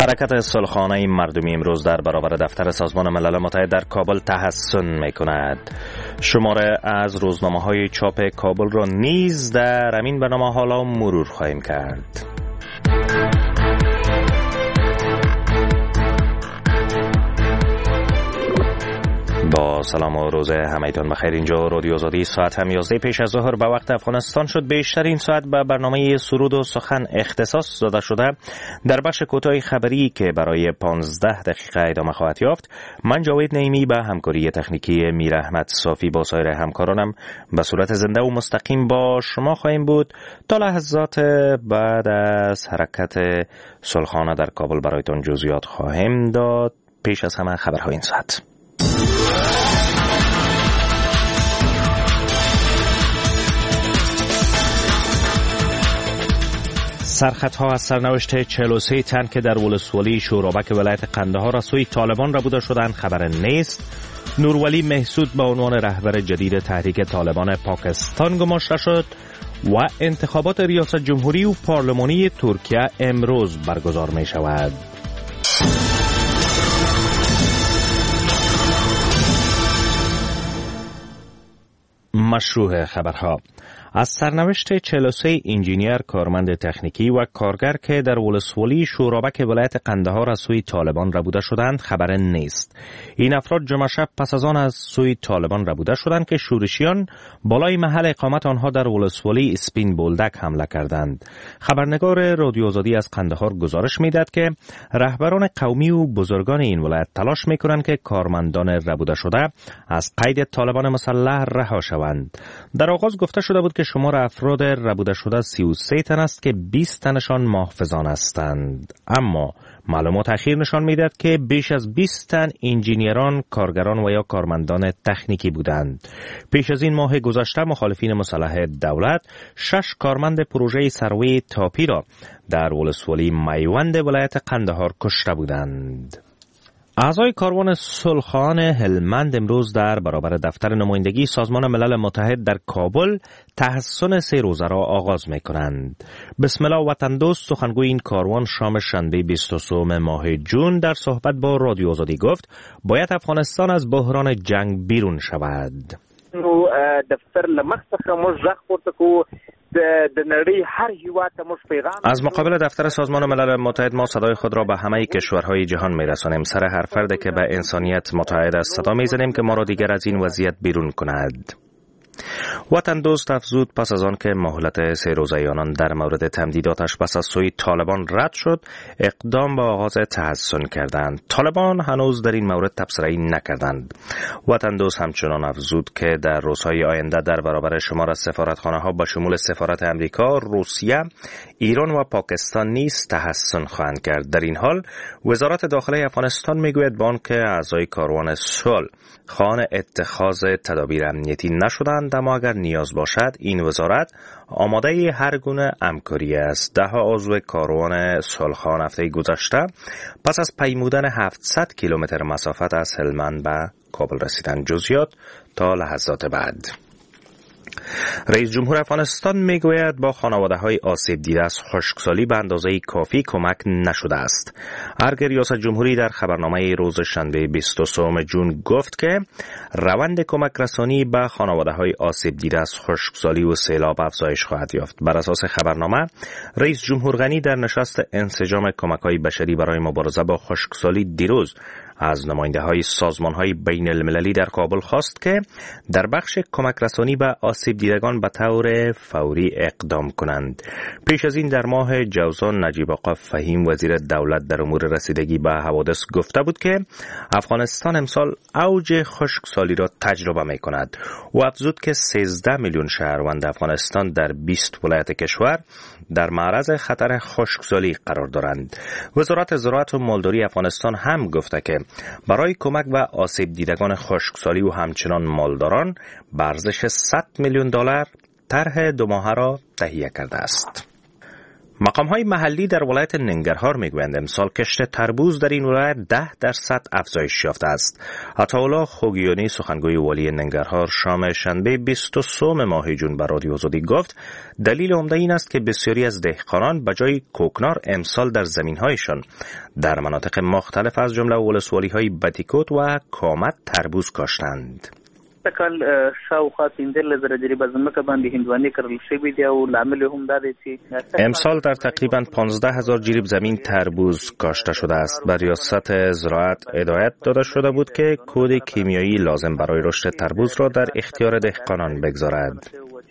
حرکت صلحانه مردمی امروز در برابر دفتر سازمان ملل متحد در کابل تحسن می‌کند. شماره از روزنامه‌های چاپ کابل را نیز در همین برنامه حالا مرور خواهیم کرد. با سلام و روز همه‌تان بخیر. اینجا رادیو آزادی ساعت هم 11 پیش از ظهر به وقت افغانستان شد. بیشتر این ساعت به برنامه سرود و سخن اختصاص داده شده. در بخش کوتاه خبری که برای 15 دقیقه ادامه خواهد یافت، من جاوید نعیمی به همکاری تکنیکی میر احمد صافی با سایر همکارانم به صورت زنده و مستقیم با شما خواهیم بود تا لحظات بعد از حرکت صلحانه در کابل برایتان جزئیات خواهیم داد. پیش از همه خبرهای این ساعت. سرخطها از سرنوشت 43 تن که در ولسوالی شورابک ولایت قندهار از سوی طالبان ربوده شدند خبر نیست. نورولی محسود به عنوان رهبر جدید تحریک طالبان پاکستان گماشته شد و انتخابات ریاست جمهوری و پارلمانی ترکیه امروز برگزار می شود. مشروع خبرها. از سرنوشت 43 انجینیر کارمند تکنیکی و کارگر که در ولسوالی شورابک ولایت قندهار از سوی طالبان ربوده شدند خبر نیست. این افراد جمعه شب پس از آن از سوی طالبان ربوده شدند که شورشیان بالای محل اقامت آنها در ولسوالی اسپین بولدک حمله کردند. خبرنگار رادیو آزادی از قندهار گزارش می‌دهد که رهبران قومی و بزرگان این ولایت تلاش می‌کنند که کارمندان ربوده شده از قید طالبان مسلح رها شوند. در آغاز گفته شده بود که شمار افراد ربوده شده 33 تن است که 20 تنشان محافظان هستند، اما معلومات اخیر نشان می‌دهد که بیش از 20 تن انجینیران، کارگران و یا کارمندان تکنیکی بودند. پیش از این ماه گذشته مخالفین مسلح دولت 6 کارمند پروژه سروی تاپی را در ولسوالی میوند ولایت قندهار کشته بودند. اعضای کاروان صلحانه هلمند امروز در برابر دفتر نمایندگی سازمان ملل متحد در کابل تحسن 3 روزه را آغاز می کنند. بسم الله وطن دوست سخنگوی این کاروان شام شنبه 23 ماه جون در صحبت با رادیو آزادی گفت باید افغانستان از بحران جنگ بیرون شود. دفتر لمخصخه مجرخ پورتکو از مقابل دفتر سازمان ملل متحد ما صدای خود را به همه کشورهای جهان میرسانیم. سر هر فرد که به انسانیت متعهد است صدا میزنیم که ما را دیگر از این وضعیت بیرون کند. وطن دوست افزود پس از آن که مهلت 3 روزه آنان در مورد تمدیداتش پس از سوی طالبان رد شد اقدام به آغاز تحسن کردند. طالبان هنوز در این مورد تبصره‌ای نکردند. وطن دوست همچنان افزود که در روزهای آینده در برابر شمار از سفارتخانه‌ها به شمول سفارت امریکا، روسیه، ایران و پاکستان نیز تحسن خواهند کرد. در این حال وزارت داخله افغانستان میگوید با آنکه اعضای کاروان صلح خواهان اتخاذ تدابیر امنیتی نشدند، اما اگر نیاز باشد این وزارت آماده هر گونه همکاری است. 10 عضو کاروان صلحان هفته گذشته پس از پیمودن 700 کیلومتر مسافت از هلمند به کابل رسیدند. جزئیات تا لحظات بعد. رئیس جمهور افغانستان میگوید با خانواده‌های آسیب دیده از خشکسالی به اندازه کافی کمک نشده است. ارگ ریاست جمهوری در خبرنامه روز شنبه 23 جون گفت که روند کمک رسانی به خانواده‌های آسیب دیده از خشکسالی و سیلاب افزایش خواهد یافت. بر اساس خبرنامه رئیس جمهور غنی در نشست انسجام کمک‌های بشری برای مبارزه با خشکسالی دیروز از نماینده‌های سازمان‌های بین المللی در کابل خواست که در بخش کمک رسانی به آسیب دیدگان به طور فوری اقدام کنند. پیش از این در ماه جوزان نجیب آقا فهیم وزیر دولت در امور رسیدگی به حوادث گفته بود که افغانستان امسال اوج خشکسالی را تجربه می‌کند. او افزود که 13 میلیون شهروند افغانستان در 20 ولایت کشور در معرض خطر خشکسالی قرار دارند. وزارت زراعت و مالداری افغانستان هم گفته که برای کمک به آسیب دیدگان خشکسالی و همچنان مالداران به ارزش $100 میلیون طرح 2 ماهه را تهیه کرده است. مقام‌های محلی در ولایت ننگرهار میگویند امسال کشت تربوز در این ولایت 10% افزایش یافته است. عطاالله خوگیانی سخنگوی والی ننگرهار شام شنبه 23 ماه جون بر رادیو آزادی گفت دلیل عمده این است که بسیاری از دهقانان به جای کوکنار امسال در زمین‌هایشان در مناطق مختلف از جمله ولسوالی‌های بتیکوت و کامت تربوز کاشتند. کال شاوخوا 15000 جریبه ځمکه باندې هندوانې کرل شوې دي او لامل هم دا دی چې امسال در تقریبا 15000 جریب زمین تربوز کاشته شده است. بر ریاست زراعت هدایت داده شده بود که کود کیمیایی لازم برای رشد تربوز را در اختیار دهقانان بگذارد.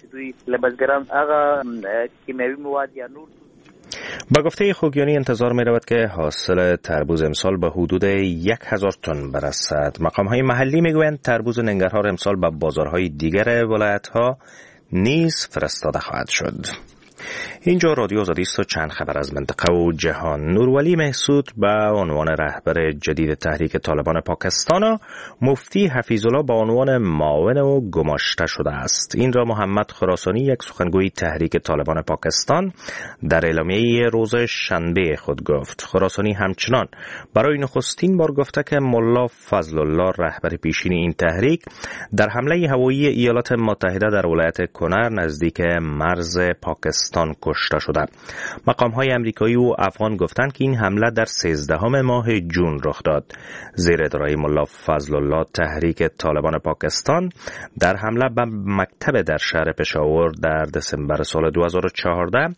با گفته خوگیانی انتظار می رود که حاصل تربوز امسال به حدود 1000 تن برسد. مقام‌های محلی می گویند تربوز ننگرهار امسال به بازارهای دیگر ولایت‌ها نیز فرستاده خواهد شد. اینجا رادیو آزادی است و چند خبر از منطقه و جهان. نورولی محسود به عنوان رهبر جدید تحریک طالبان پاکستان و مفتی حفیظالله به عنوان معاون او گماشته شده است. این را محمد خراسانی یک سخنگوی تحریک طالبان پاکستان در اعلامیه روز شنبه خود گفت. خراسانی همچنان برای نخستین بار گفته که ملا فضل الله رهبر پیشین این تحریک در حمله هوایی ایالات متحده در ولایت کنر نزدیک مرز پاکستان کشته شده. مقام‌های آمریکایی و افغان گفتند که این حمله در 13 ماه جون رخ داد. زیر اداره ملا فضل الله تحریک طالبان پاکستان در حمله به مکتب در شهر پشاور در دسامبر سال 2014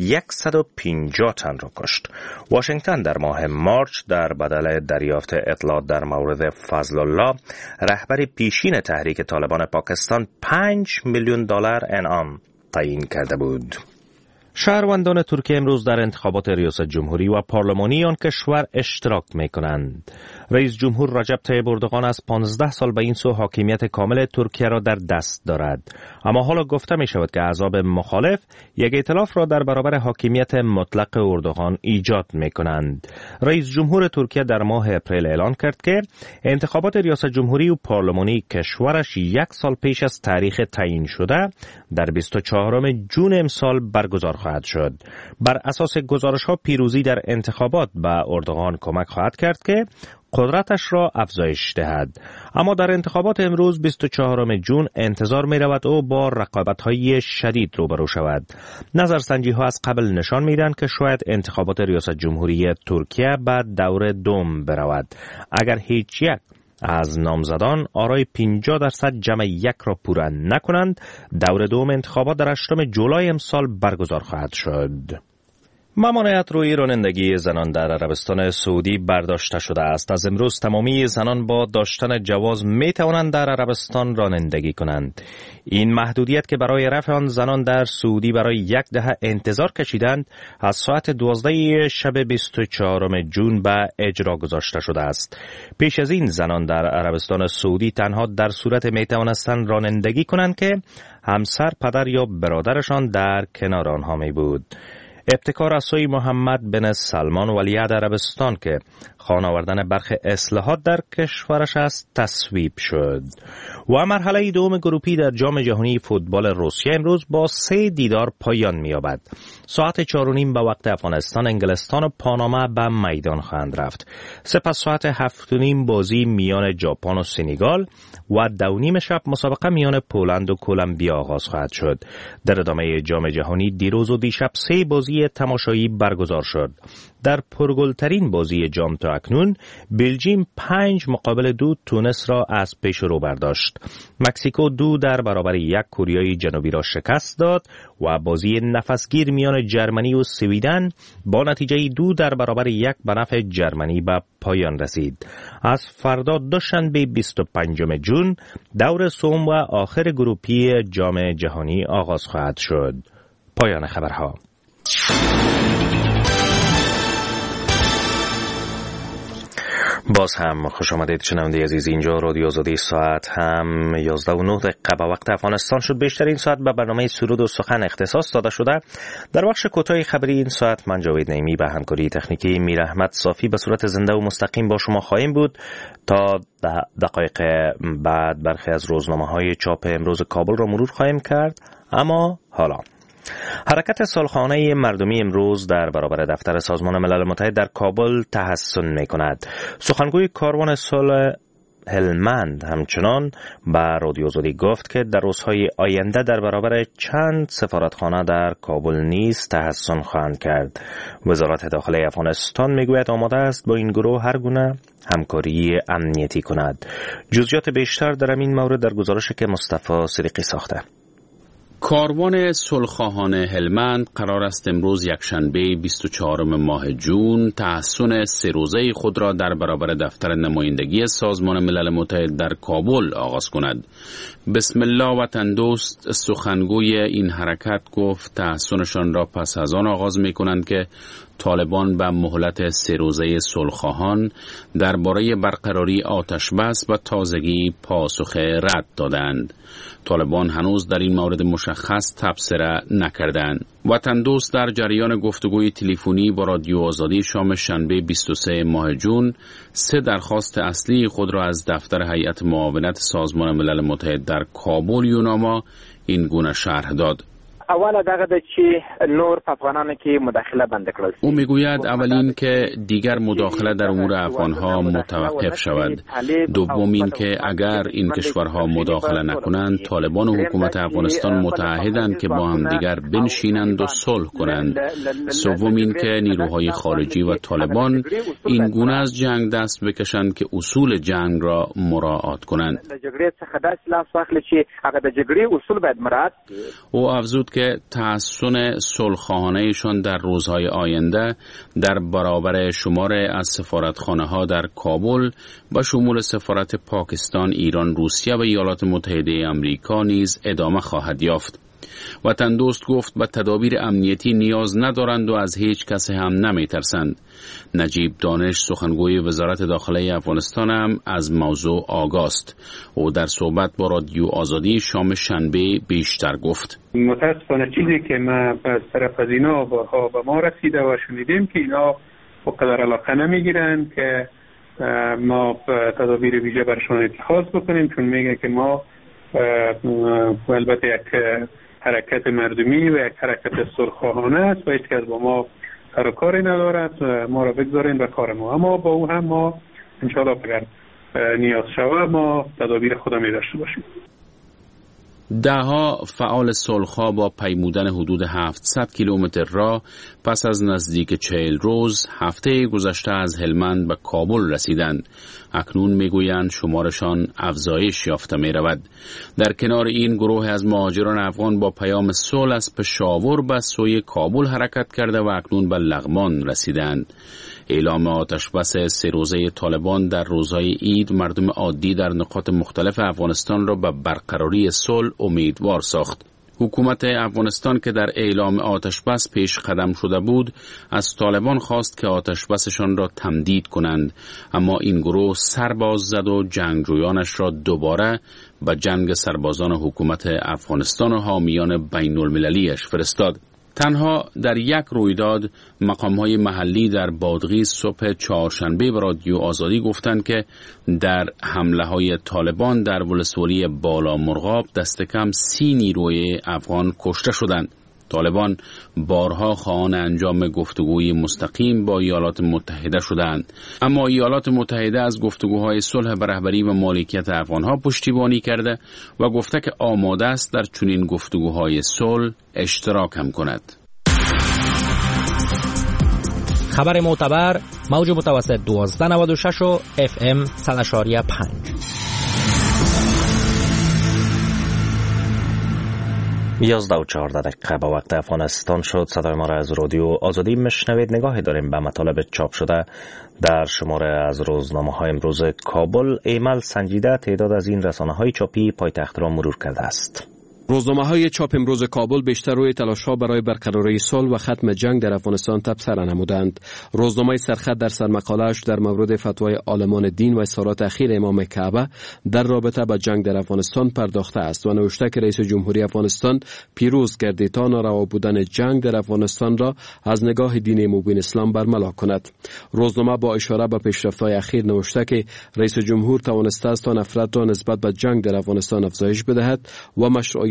150 تن را کشت. واشنگتن در ماه مارچ در بدل دریافت اطلاعات در مورد فضل الله رهبر پیشین تحریک طالبان پاکستان $5 میلیون انعام تعیین کرده بود. شهروندان ترکیه امروز در انتخابات ریاست جمهوری و پارلمانی آن کشور اشتراک می‌کنند. رئیس جمهور رجب طیب اردوغان از 15 سال به این سو حاکمیت کامل ترکیه را در دست دارد. اما حالا گفته می شود که احزاب مخالف یک ائتلاف را در برابر حاکمیت مطلق اردوغان ایجاد می‌کنند. رئیس جمهور ترکیه در ماه اپریل اعلان کرد که انتخابات ریاست جمهوری و پارلمانی کشورش 1 سال پیش از تاریخ تعیین شده در 24 جون امسال برگزار خواهد شد. بر اساس گزارش‌ها پیروزی در انتخابات به اردوغان کمک خواهد کرد که قدرتش را افزایش دهد. اما در انتخابات امروز 24 جون انتظار می رود او با رقابت‌های شدید روبرو شود. نظرسنجی‌ها از قبل نشان می‌دهند که شاید انتخابات ریاست جمهوری ترکیه به دور دوم برود. اگر هیچ یک از نامزدان آرای 50% جمع یک را پوره نکنند، دور دوم انتخابات در 8 جولای امسال برگزار خواهد شد. ممانعت روی رانندگی زنان در عربستان سعودی برداشته شده است. از امروز تمامی زنان با داشتن جواز می توانند در عربستان رانندگی کنند. این محدودیت که برای رفع آن زنان در سعودی برای 1 دهه انتظار کشیدند، از ساعت 12 شب 24 جون به اجرا گذاشته شده است. پیش از این زنان در عربستان سعودی تنها در صورت می توانستند رانندگی کنند که همسر، پدر یا برادرشان در کنار آنها می بود. ابتکار از سوی محمد بن سلمان ولیعهد عربستان که خانه آوردن برخی اصلاحات در کشورش است تصویب شد. و مرحله دوم گروپی در جام جهانی فوتبال روسیه امروز با 3 دیدار پایان می‌یابد. ساعت 4:30 به وقت افغانستان، انگلستان و پاناما به میدان خواهند رفت. سپس ساعت 7:30 بازی میان ژاپن و سنگال و 2:30 شب مسابقه میان پولند و کلمبیا آغاز خواهد شد. در ادامه جام جهانی دیروز و دیشب 3 بازی تماشایی برگزار شد. در پرگلترین بازی جام تا اکنون بلژیم 5-2 تونس را از پیش رو برداشت. مکزیکو 2 در برابر 1 کره جنوبی را شکست داد و بازی نفسگیر میان جرمنی و سویدن با نتیجه 2 در برابر 1 به نفع جرمنی به پایان رسید. از فردا دوشنبه 25 جون دور سوم و آخر گروپی جام جهانی آغاز خواهد شد. پایان خبرها. باز هم خوش آمدید شنونده عزیز. اینجا رادیو آزادی، ساعت هم 11:09 به وقت افغانستان شد. بیشتر این ساعت به برنامه سرود و سخن اختصاص داده شده. در بخش کوتاه خبری این ساعت من جاوید نعیمی به همکاری تکنیکی میر احمد صافی به صورت زنده و مستقیم با شما خواهیم بود. تا دقایق بعد برخی از روزنامه‌های چاپ امروز کابل را مرور خواهیم کرد. اما حالا حرکت صلحانه مردمی امروز در برابر دفتر سازمان ملل متحد در کابل تحسن می کند. سخنگوی کاروان صلح هلمند همچنان به رادیو آزادی گفت که در روزهای آینده در برابر چند سفارتخانه در کابل نیز تحسن خواهند کرد. وزارت داخله افغانستان میگوید آماده است با این گروه هر گونه همکاری امنیتی کند. جزئیات بیشتر در این مورد در گزارشی که مصطفی صدیقی ساخته. کاروان صلح‌خواهان هلمند قرار است امروز یکشنبه 24 ماه جون تحسن 3 روزه خود را در برابر دفتر نمایندگی سازمان ملل متحد در کابل آغاز کند. بسم الله وطن دوست سخنگوی این حرکت گفت تحسنشان را پس از آن آغاز می کنند که طالبان به مهلت 3 روزه صلح‌خواهان درباره برقراری آتش بس و تازگی پاسخ رد دادند. طالبان هنوز در این مورد مشخص تبصره نکردند. وطن دوست در جریان گفتگوی تلفنی با رادیو آزادی شام شنبه 23 ماه جون 3 درخواست اصلی خود را از دفتر هیئت معاونت سازمان ملل متحد در کابل یوناما این گونه شرح داد. اول دغه د چې نور په افغانانو کې مداخله بند کړل. او میگوید اولین که دیگر مداخله در امور افغانها متوقف شود. دوم این که اگر این کشورها مداخله نکنند طالبان و حکومت افغانستان متعهدند که با هم دیگر بنشینند و صلح کنند. سوم این که نیروهای خارجی و طالبان این گونه از جنگ دست بکشند که اصول جنگ را مراعات کنند. او افزود که تحسن صلح‌خواهانه‌شان در روزهای آینده در برابر شمار از سفارتخانه‌ها در کابل با شمول سفارت پاکستان، ایران، روسیه و ایالات متحده آمریکا نیز ادامه خواهد یافت. وطن دوست گفت به تدابیر امنیتی نیاز ندارند و از هیچ کس هم نمی‌ترسند. نجیب دانش سخنگوی وزارت داخله افغانستان هم از موضوع آگاه است. او در صحبت با رادیو آزادی شام شنبه بیشتر گفت. متاسفانه چیزی که ما از طرف از اینا به ما رسیده و شنیدیم که اینا بقدر علاقه نمیگیرند که ما تدابیر ویژه برشان اتخاذ بکنیم، چون میگه که ما البته یک حرکت مردمی و یک حرکت صلح‌خواهانه است و هیچ کس با ما سر و کاری ندارد، ما را بگذارین به کار ما. اما با او هم ما انشاءالله اگر نیاز شود ما تدابیر خودمی داشته باشیم. دهها فعال صلح‌خواه با پیمودن حدود 700 کیلومتر راه پس از نزدیک 40 روز هفته گذشته از هلمند به کابل رسیدند. اکنون میگویند شمارشان افزایش یافته می رود. در کنار این گروه از مهاجران افغان با پیام صلح از پشاور به سوی کابل حرکت کرده و اکنون به لغمان رسیدند. اعلام آتش بس 3 روزه طالبان در روزهای عید مردم عادی در نقاط مختلف افغانستان را به برقراری صلح امیدوار ساخت. حکومت افغانستان که در اعلام آتش بس پیش قدم شده بود از طالبان خواست که آتش بسشان را تمدید کنند، اما این گروه سر باز زد و جنگجویانش را دوباره به جنگ سربازان حکومت افغانستان و حامیان بین المللیش فرستاد. تنها در یک رویداد مقام‌های محلی در بادغیس صبح چهارشنبه به رادیو آزادی گفتند که در حمله‌های طالبان در ولسوالی بالا مرغاب دست کم 30 نیروی افغان کشته شدند. طالبان بارها خواهان انجام گفتگوی مستقیم با ایالات متحده شدند، اما ایالات متحده از گفتگوهای صلح به رهبری و مالکیت افغانها پشتیبانی کرده و گفته که آماده است در چنین گفتگوهای صلح اشتراک هم کند. خبر معتبر موج متوسط 1296 و FM 100.5. 11:14 به وقت افغانستان شد. صدای ما را از رادیو آزادی میشنوید. نگاهی داریم به مطالب چاپ شده در شماره از روزنامه‌های امروز کابل. ایمل سنجیده تعداد از این رسانه‌های چاپی پایتخت را مرور کرده است. روزنامه‌های چاپ امروز کابل بیشتر روی تلاش‌ها برای برقراری صلح و ختم جنگ در افغانستان تبصره نمودند. روزنامه سرخط در سرمقاله‌اش در مورد فتوای عالمان دین و اظهارات اخیر امام کعبه در رابطه با جنگ در افغانستان پرداخته است و نوشته که رئیس جمهوری افغانستان پیروز گردید تا ناروا بودن جنگ در افغانستان را از نگاه دین مبین اسلام برملا کند. روزنامه با اشاره به پیشرفت‌های اخیر نوشته که رئیس جمهور توانسته است تا نفرت را نسبت به جنگ در افغانستان افزایش بدهد و مشروعیت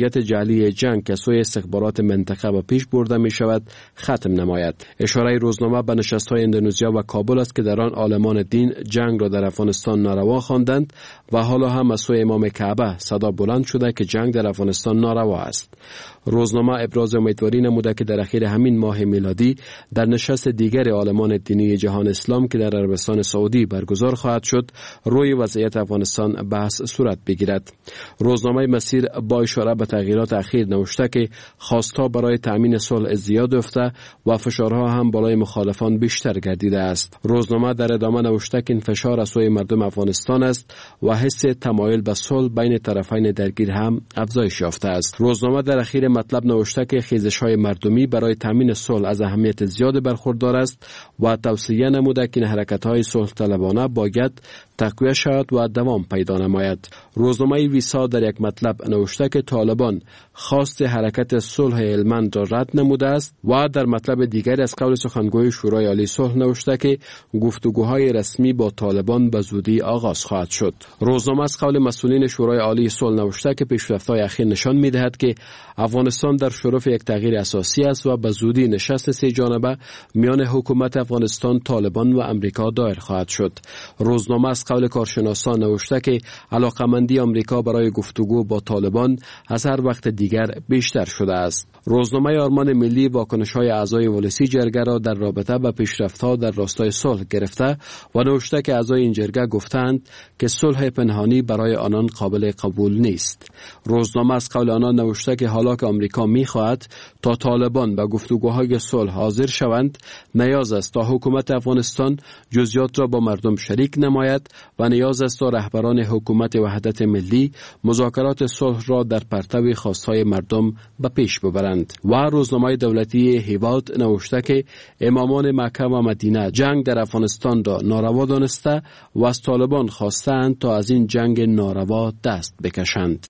مسئولیت جعلی جنگ که سوی استخبارات منطقه و پیش برده می شود ختم نماید. اشاره روزنامه به نشست‌های اندونزیا و کابل است که در آن عالمان دین جنگ را در افغانستان ناروا خواندند و حالا هم از سوی امام کعبه صدا بلند شده که جنگ در افغانستان ناروا است. روزنامه ابراز امیدواری نموده که در اخیر همین ماه میلادی در نشست دیگر عالمان دینی جهان اسلام که در عربستان سعودی برگزار خواهد شد روی وضعیت افغانستان بحث صورت بگیرد. روزنامه مسیر با اشاره به تغییرات اخیر نوشته که خواستها برای تأمین صلح زیاد افته و فشارها هم بالای مخالفان بیشتر گردیده است. روزنامه در ادامه نوشته که این فشار از سوی مردم افغانستان است و حس تمایل به صلح بین طرفین درگیر هم افزایش یافته است. روزنامه در اخیر مطلب نوشته که خیزش‌های مردمی برای تامین صلح از اهمیت زیاد برخوردار است و توصیه نموده که حرکت‌های صلح طلبانه باید تقویت شود و دوام پیدا نماید. روزنامه ویسا در یک مطلب نوشته که طالبان خواست حرکت صلح هلمند را رد نموده است و در مطلب دیگر از قول سخنگوی شورای عالی صلح نوشته که گفتگوهای رسمی با طالبان به زودی آغاز خواهد شد. روزنامه از قول مسئولین شورای عالی صلح نوشته که پیشرفت‌های اخیر نشان می‌دهد که افغانستان در شرف یک تغییر اساسی است و به زودی نشست سه جانبه میان حکومت افغانستان، طالبان و امریکا دایر خواهد شد. روزنامه از قول کارشناسان نوشته که علاقمندی امریکا برای گفتگو با طالبان از هر وقت دیگر بیشتر شده است. روزنامه آرمان ملی واکنش‌های اعضای ولسی جرگه را در رابطه با پیشرفت‌ها در راستای صلح گرفته و نوشته که اعضای این جرگه گفتند که صلح پنهانی برای آنان قابل قبول نیست. روزنامه از قول آنان نوشته که حالا که آمریکا می‌خواهد تا طالبان به گفتگوهای صلح حاضر شوند، نیاز است تا حکومت افغانستان جزئیات را با مردم شریک نماید و نیاز است تا رهبران حکومت وحدت ملی مذاکرات صلح را در پرتو خواستهای مردم به پیش ببرند. و روزنامه دولتی هیواد نوشته که امامان مکه و مدینه جنگ در افغانستان را ناروا دانسته و از طالبان خواستند تا از این جنگ ناروا دست بکشند.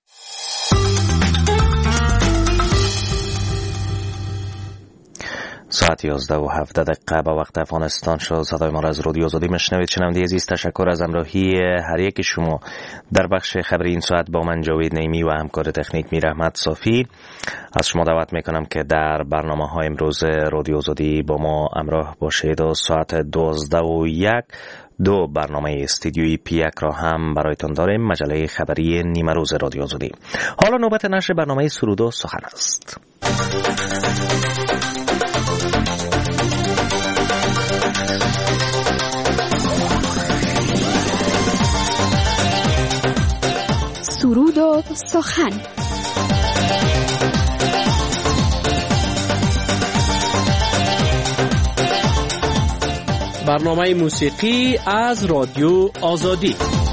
ساعت 11:07 به وقت افغانستان شد. صدای ما را از رادیو آزادی میشنوید. شنونده عزیز، تشکر از همراهی هر یک شما در بخش خبری این ساعت با من جاوید نیمی و همکار تکنیک میر احمد صافی. از شما دعوت میکنم که در برنامه‌های امروز رادیو آزادی با ما همراه باشید و ساعت 12:01 دو برنامه استودیویی پیک را هم برایتان داریم، مجله خبری نیمه روز رادیو آزادی. حالا نوبت نشر برنامه سرود و سخن است. سرود و سخن. برنامه موسیقی از رادیو آزادی.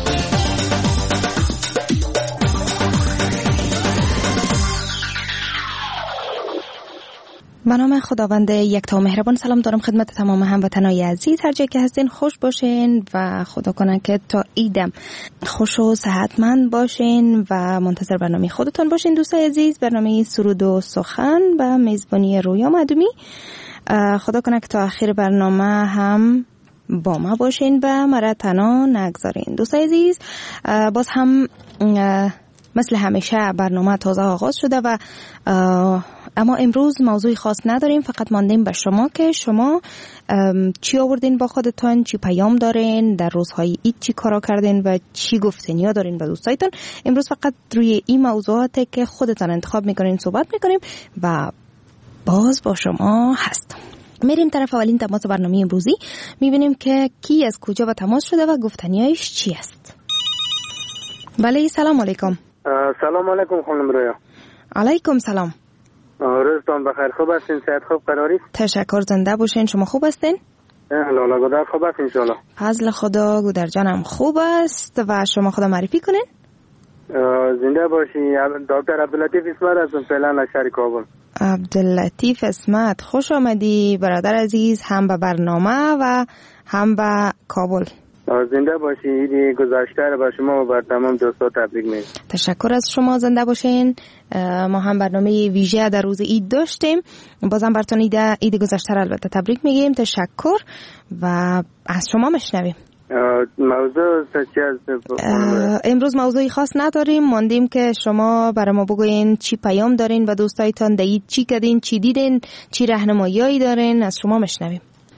به نام خداوند یکتا مهربان سلام دارم خدمت تمام هموطنان عزیز، هر جا که هستین خوش باشین و خدا کنه که تا عیدم خوش و صحتمند باشین و منتظر برنامه خودتون باشین. دوستای عزیز، برنامه سرود و سخن به میزبانی رویا مدومی. خدا کنه که تا آخر برنامه هم با ما باشین و مرا تنها نگذارین. دوستای عزیز، باز هم مثل همیشه برنامه تازه آغاز شده و اما امروز موضوع خاص نداریم، فقط ماندیم به شما که شما چی آوردین با خودتان، چی پیام دارین، در روزهای عید چی کارا کردین و چی گفتنیا دارین به دوستایتان. امروز فقط روی این موضوعاتی که خودتان انتخاب میکنین صحبت میکنیم و باز با شما هستم. میریم طرف اولین تماس برنامه امروزی، میبینیم که کی از کجا به تماس شده و گفتنیایش چی است. بله، سلام علیکم. سلام علیکم خانم رویا. علیکم سلام. روزتان بخیر، خوب هستین؟ صحت خوب قراری؟ تشکر، زنده باشین. شما خوب هستین؟ لالا گودر خوب است انشالله. فضل خدا، گودر جانم خوب است و شما خدا معرفی کنین. زنده باشی. دکتر عبداللطیف اسمت هستم، فعلا از شهر کابل. عبداللطیف اسمت، خوش آمدی برادر عزیز، هم به برنامه و هم به کابل. زنده باشی. عید گذشته را به شما و بر تمام دوستا تبریک میگم. تشکر از شما، زنده باشین. ما هم برنامه ویژه در روز عید داشتیم، بازم براتون عید گذشته را البته تبریک میگیم. تشکر و از شما مشنویم. موضوع چی است؟ امروز موضوعی خاص نداریم، ماندیم که شما برای ما بگوین چی پیام دارین و دوستایتان دید، چی کردین، چی دیدین، چی راهنمایی دارین، از شما مشنویم.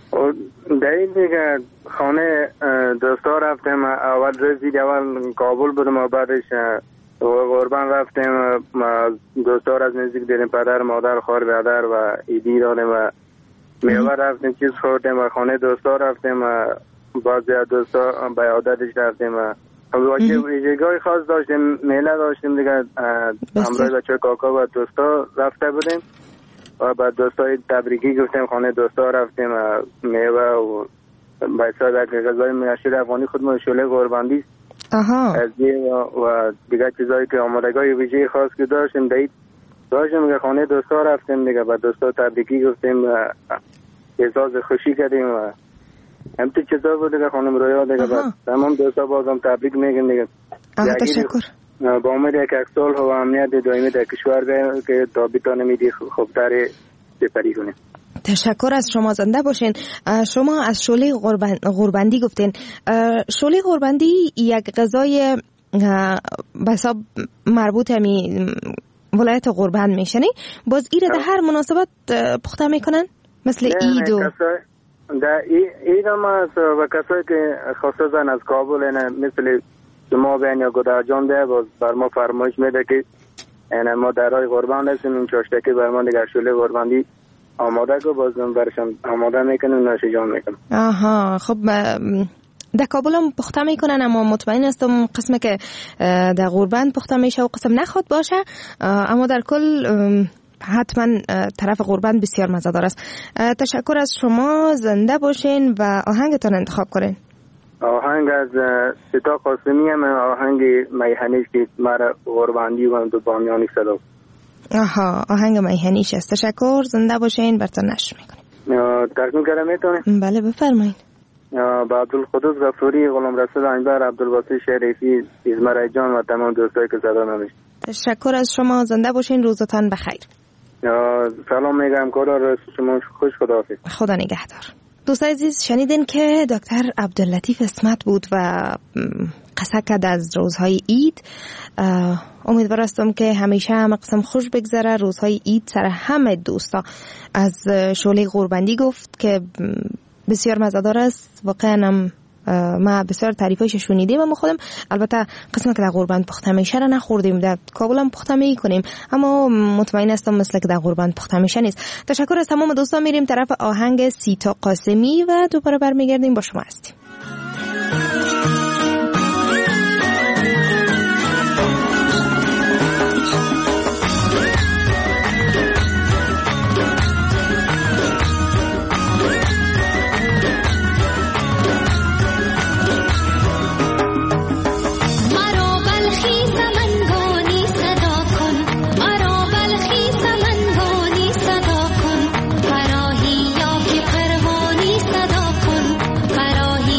در این دیگه خانه دوستا رفتیم، اول رسید اول کابل بودم و بعدش قربان رفتیم، دوستا از نزدیک دیدیم، پدر مادر خواهر برادر و ایدی دادیم و میوه رفتیم، چیز خوردیم و خانه دوستا رفتیم و بعضی از دوستا به عادتش رفتیم و ویژگی خاص داشتیم، میله داشتیم دیگه، همراه بچه کاکا و دوستا رفته بودیم و بعد دوستای تبریکی گفتیم، خانه دوستا رفتیم و میوه و بایسا در غذای معاشر افغانی خودمون شوله قرباندی از و دیگه چیزایی که آمادگی ویژه خاص که داشتیم داشتیم که خانه دوستا رفتیم دیگه، بعد دوستا تبریکی گفتیم و احساس خوشی کردیم و همین چیزا بود دیگه، خانم رویا دیگه، بعد تمام دوستا بازم تبریک میگیم دیگه. تشکر. با امید یک صلح و امنیت دائمی در کشور که تا بتونیم خوبتر سپری کنیم. تشکر از شما، زنده باشین. شما از شوله قربندی گفتین. شوله قربندی یک غذای به حساب مربوط همی ولایت قربند میشنی، باز ایره در هر مناسبت پخته میکنن مثل عید و در عید ما و کسایی که خصوصا از کابل مثل شما بین یا گودرجان ده باز بر ما فرمایش میده که ما درای قربان هستیم، این چاشتکی بر ما دیگر شوله قرباندی آماده که باز برشان آماده میکنیم، نوش جان میکنیم. خب در کابل هم پخته میکنن، اما مطمئن هستم قسم که در قربان پخته میشه و قسم نخواد باشه، اما در کل حتما طرف قربان بسیار مزه‌دار است. تشکر از شما، زنده باشین و آهنگتان انتخاب کنین. آهنگ از ستا قاسمی هم آهنگ میهنیش که مرا قرباندی و دو بامیانی صدا. آهنگ میهنیش است. تشکر، زنده باشین، برتون نشر میکنیم. تقدیم کردم میتونیم؟ بله بفرمایید. با عبدالقدوس غفوری، غلام رسول انبر، عبدالباسط شریفی، ازمرای جان و تمام دوستایی که صدا نمیشت. تشکر از شما، زنده باشین، روزتان بخیر. سلام میگم، کارا شما خوش، خداحافظ. خدا نگهدار. دوستای عزیز، شنیدین که دکتر عبداللطیف اسمت بود و قصه کرد از روزهای عید. امیدوار هستم که همیشه همه قسم خوش بگذره. روزهای عید سر همه دوستا. از شوله قربندی گفت که بسیار مزه‌دار است، واقعا ما بسیار تعریفش شنیدیم، اما خودم البته قسم که در قربان پخته میشه را نخوردیم، در کابل هم پخته میکنیم، اما مطمئن هستم مثل که در قربان پخته میشه نیست. تشکر از تمام دوستان. میریم طرف آهنگ سیتا قاسمی و دوباره برمیگردیم با شما هستیم. فراهی یا که پروانی صدا کن، فراهی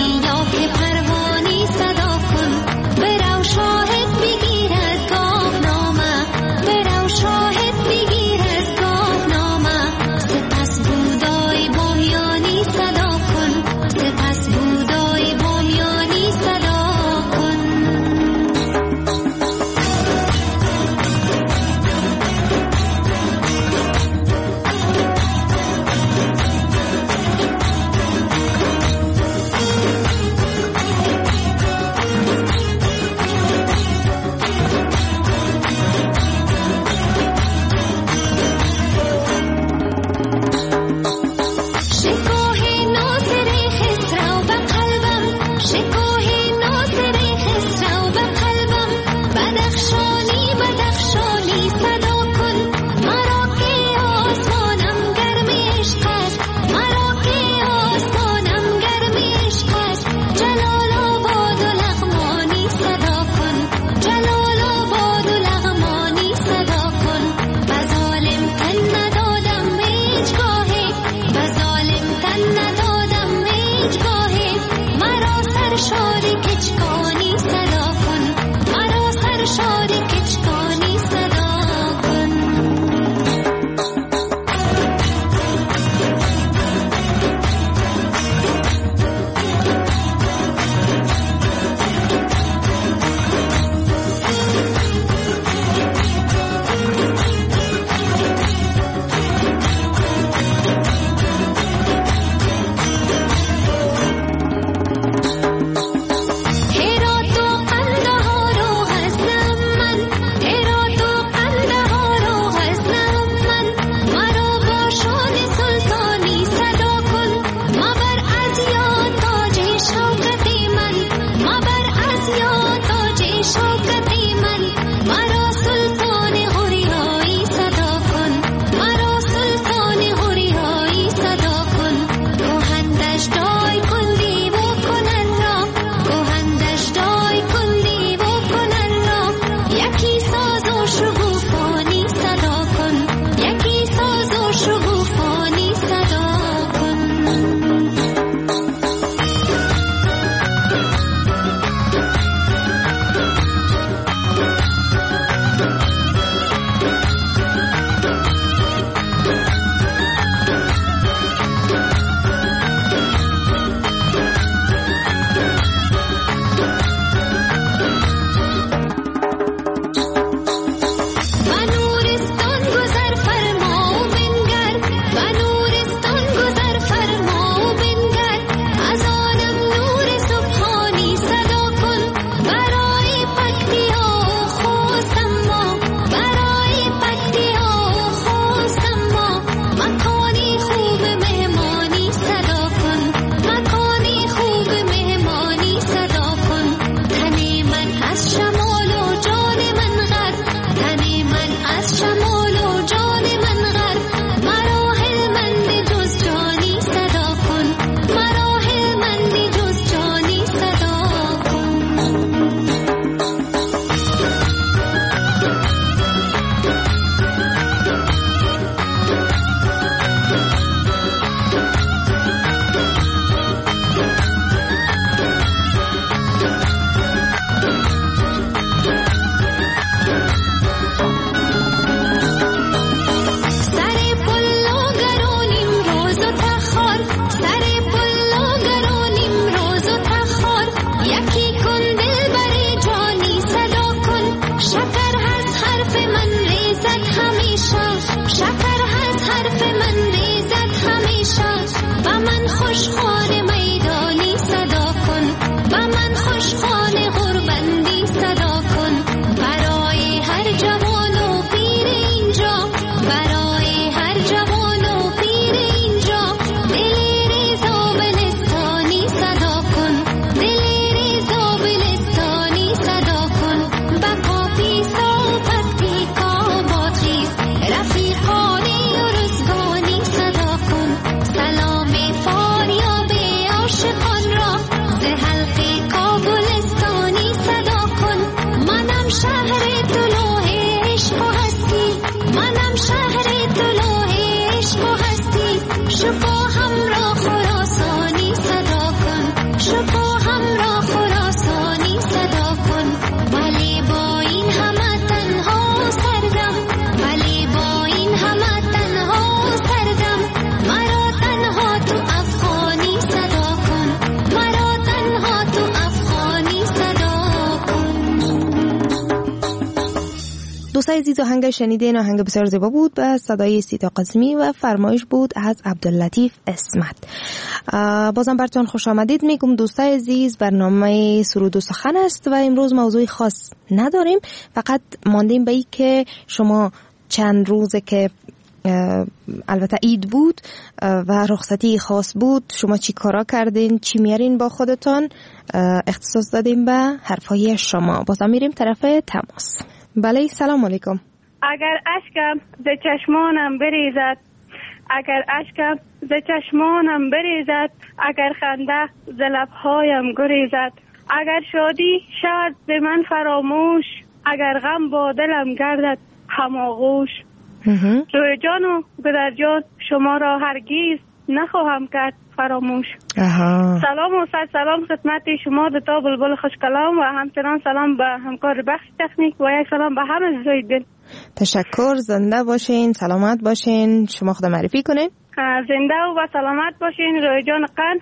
دوستای عزیز، آهنگ شنیدین آهنگ بسیار زیبا بود به صدای سیتا قاسمی و فرمایش بود از عبداللطیف اسمت. بازم براتون خوش آمدید میگم دوستای عزیز. برنامه سرود و سخن است و امروز موضوع خاص نداریم، فقط ماندیم به این که شما چند روزه که البته عید بود و رخصتی خاص بود، شما چی کارا کردین، چی میارین با خودتان، اختصاص دادیم به حرفای شما. بازم میریم طرف تماس. بله، سلام علیکم. اگر اشکم ز چشمانم بریزد، اگر اشکم ز چشمانم بریزد، اگر خنده ز لبهایم گریزد، اگر شادی شود ز من فراموش، اگر غم با دلم گردد هماغوش، روی جان و پدر جان شما را هرگیز نخواهم کرد فراموش. سلام و صد سلام خدمت شما دو تا بلبل خوش کلام و همچنان سلام به همکار بخش تکنیک و یک سلام به همه زوی دل. تشکر، زنده باشین، سلامت باشین. شما خود معرفی کنین. زنده و سلامت باشین. روی جان قند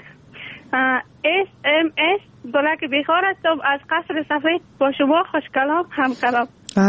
SMS گلک بیخار هستم از قصر سفید، با شما خوش کلام هم کلام.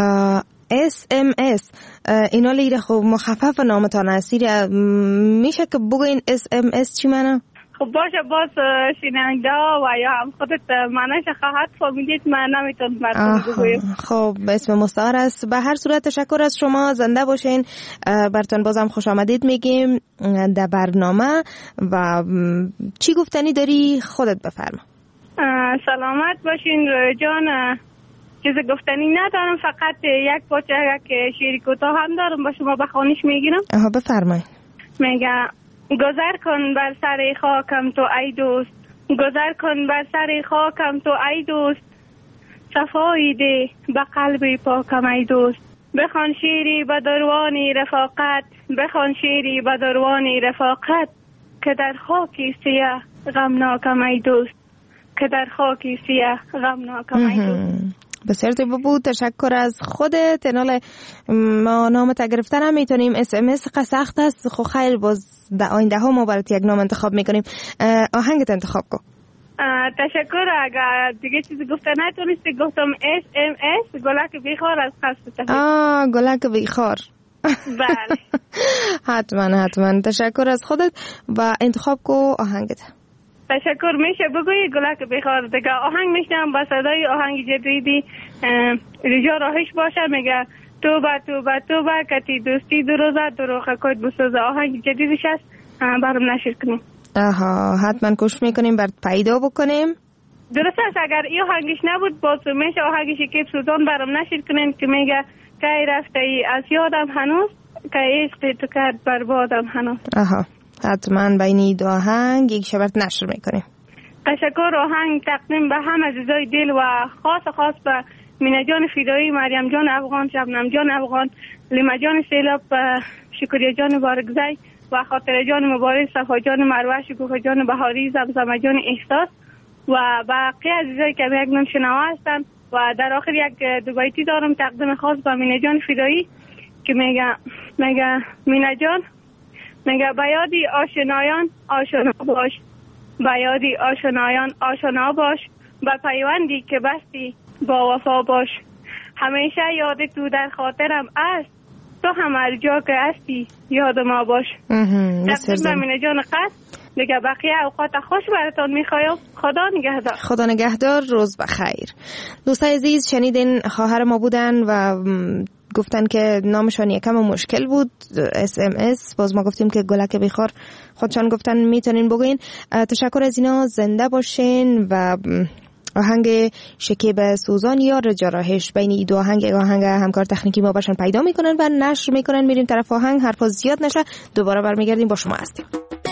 SMS اینا لیره خب مخفف نامتان اسیر میشه که بگوین SMS چی معنی؟ خب باشه، باز شنونده و یا هم خودت معنیش خواهد فهمیدید، من نمیتونم براتون بگویم. خب اسم مستعار است. به هر صورت تشکر از شما، زنده باشین. براتون بازم خوش آمدید میگیم در برنامه و چی گفتنی داری خودت بفرما. سلامت باشین روی جان. چیز گفتنی ندارم، فقط یک پارچه یک شعر کوتاه هم دارم با شما بخوانیش میگیرم. بفرمایید. میگه گذر کن بر سر خاکم تو ای دوست، گذر کن بر سر خاکم تو ای دوست، صفایی ده به قلب پاکم ای دوست، بخوان شعری به دروانی رفاقت، بخوان شعری به دروانی رفاقت، که در خاکی سیاه غمناکم ای دوست، که در خاکی سیاه غمناکم ای دوست. بسیار زیبا بود، تشکر از خودت. انال ما نامت گرفتن هم میتونیم، SMS سخت است. خب خیلی باز در آینده ها ما برات یک نام انتخاب میکنیم. آهنگت انتخاب کن. تشکر. اگر دیگه چیزی گفته نتونستی گفتم SMS گلک بیخار از قصد. گلک بیخار. بله. حتما تشکر از خودت و انتخاب کو آهنگت. تشکر. میشه بگویی گلک بخار دیگه آهنگ میشنم با صدای آهنگ جدیدی رجا راهش باشه. میگه توبه توبه توبه کتی دوستی دروزه دروخه کد بسوزه. آهنگ جدیدش هست، برام نشر کنیم. حتما کوشش میکنیم برات پیدا بکنیم. درست است. اگر این آهنگش نبود باز میشه آهنگش که سوزان برام نشر کنیم که میگه کی رفته ای از یادم هنوز، که عشق تو کرد بربادم هنوز. حتما بین این دو آهنگ یک شبت نشر میکنیم. تشکر. آهنگ تقدیم به همه عزیزای دل و خاص به مینا جان فدایی، مریم جان افغان، شبنم جان افغان، لیما جان سیلاب، شکریه جان بارگزی و خاطر جان مبارک، صفا جان مروه، شکوفه جان بهاری، زمزمه جان احساس و بقیه عزیزایی که یک نام شنوا هستن. و در آخر یک دو بیتی دارم تقدیم خاص به مینا جان فدایی که میگه مینا جان، میگه بیادی آشنایان آشنا باش، بیادی آشنایان آشنا باش، به پیوندی که بستی با وفا باش، همیشه یاد تو در خاطرم است، تو هم هر جا که هستی یاد ما باش. تقدیم به مینا جان قصد. دیگه بقیه اوقات خوش براتون میخوایم. خدا نگهدار. خدا نگهدار. روز بخیر. دوستای عزیز، شنیدین خواهر ما بودن و گفتن که نامشان یکم مشکل بود. SMS باز ما گفتیم که گلک بیخار خودشان گفتن میتونین بگوین. تشکر از اینا، زنده باشین. و آهنگ شکیب سوزان یا رجا راهش، بین این دو آهنگ همکار تکنیکی ما باشن پیدا میکنن و نشر میکنن. میریم طرف آهنگ، حرفا زیاد نشه، دوباره برمیگردیم با شما هستیم.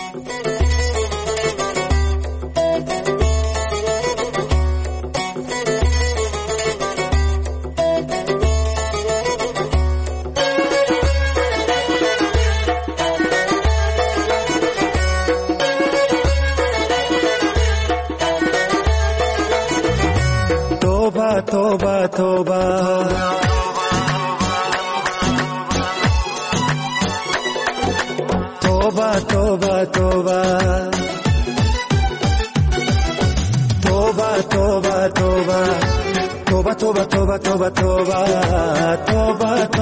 توبه توبه توبه توبه توبه توبه توبه توبه توبه توبه توبه توبه توبه توبه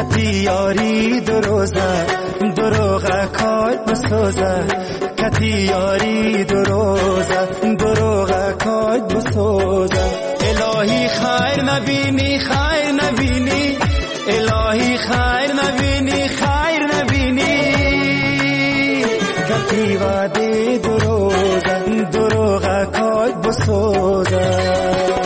کتی یاری دو روزه دروغ کاج بسوزه کتی یاری دو روزه دروغ کاج بسوزه الهی خیر نبینی خیر نبینی الهی خیر نبینی خیر نبینی کتی وعده دو روزه دروغ کاج بسوزه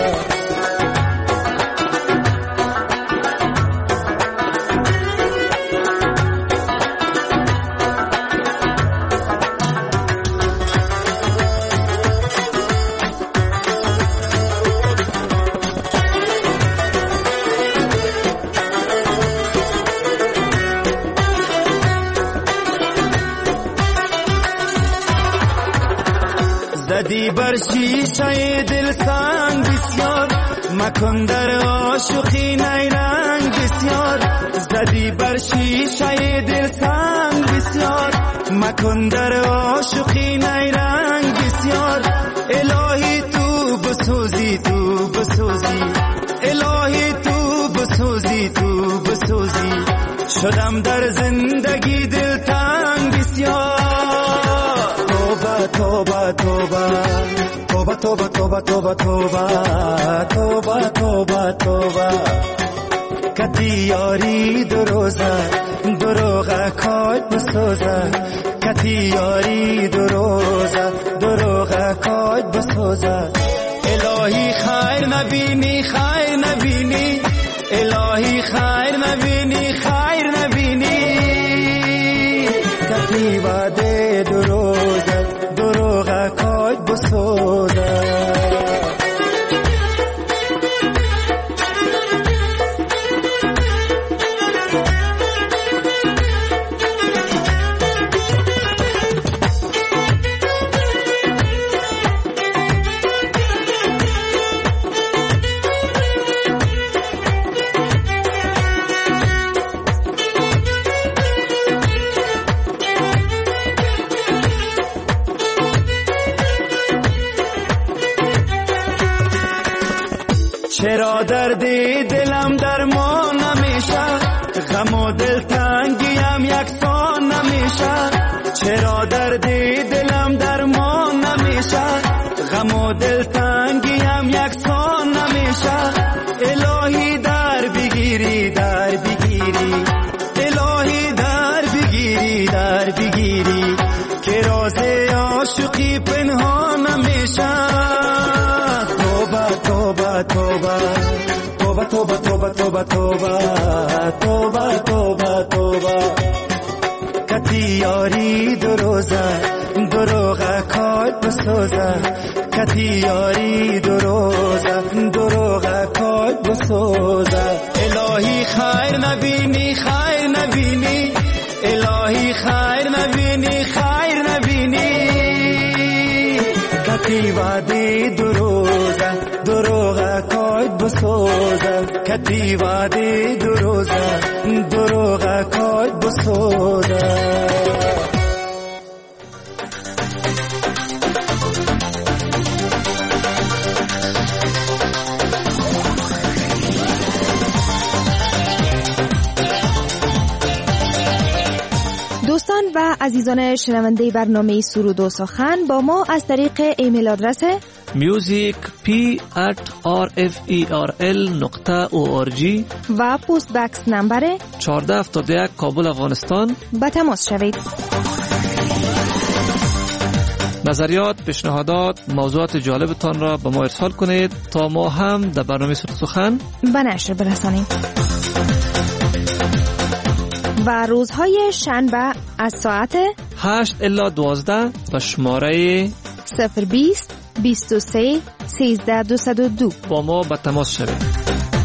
زدی بر شیشه دل سنگ بسیار مکن در عاشقی نیرنگ بسیار زدی بر شیشه دل سنگ بسیار مکن در عاشقی نیرنگ بسیار الهی تو بسوزی تو بسوزی الهی تو بسوزی تو بسوزی شدم در زندگی دل تنگ بسیار توبه توبه توبه توبه توبه توبه توبه توبه توبه کتی یاری دو روزه دروغ کاج بسوزه کتی یاری دو روزه دروغ کاج بسوزه الهی خیر نبینی خیر نبینی الهی خیر نبینی خیر نبینی کتی وعده دو روزه دروغ کاج بسوزه چرا درد دلم درمان نمیشه غم و دلتنگیم یکسان نمیشه چرا درد دلم درمان نمیشه غم و دلتنگیم یکسان نمیشه الهی در بگیری در بگیری الهی در بگیری در بگیری که راز عاشقی پنهان نمیشه توبه توبه توبه توبه توبه توبه توبه توبه توبه کتی یاری دو روزه دروغ کاج بسوزه کتی یاری دو روزه دروغ کاج بسوزه الهی خیر نبینی خیر نبینی الهی خیر نبینی خیر نبینی کتی وعده دو روزه دروغ کاج بسوزه کتی وعده دو روزه دروغ کاج بسوزه دوستان و عزیزان شنونده برنامه سرود و سخن با ما از طریق ایمیل آدرس music@rferl.org و پست بکس نمبر 1471 کابل افغانستان با تماس شوید. نظریات، پیشنهادات، موضوعات جالبتان را به ما ارسال کنید تا ما هم در برنامه سرود سخن به نشر برسانیم. و روزهای شنبه از ساعت 8 الی 12 به شماره 020 23 13 202 با ما به تماس شوید.